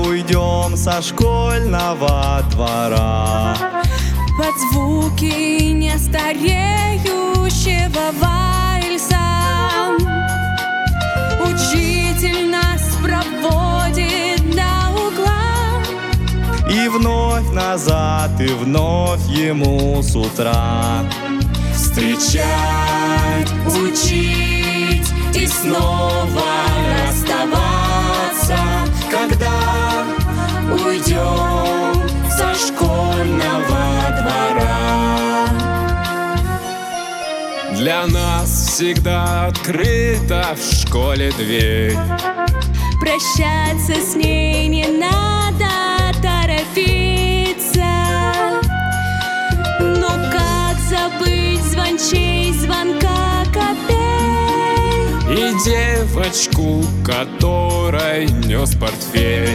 уйдем со школьного двора под звуки нестареющего вальса. Учитель нас проводит до угла, и вновь назад, и вновь ему с утра встречать, учить и снова расставаться, когда уйдем со школьного двора. Для нас всегда открыта в школе дверь. Прощаться с ней не надо торопиться. Но как забыть звончей звонка капель И девочку, которой нес портфель.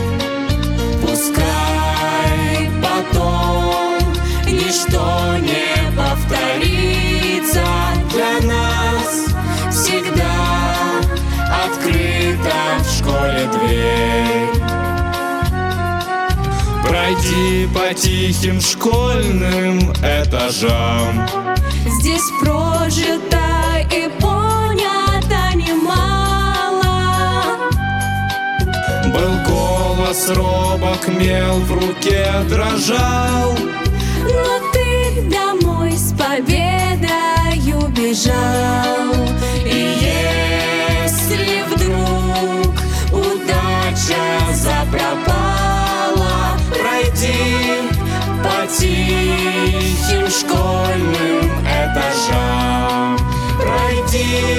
Пускай потом ничто не повторится, для нас всегда открыта в школе дверь. пройди по тихим школьным этажам. Здесь прожито и понято немало. Был голос робок, мел в руке дрожал, Но ты домой с победою бежал. И если вдруг удача запропала, пройди по тихим школьным этажам. Пройди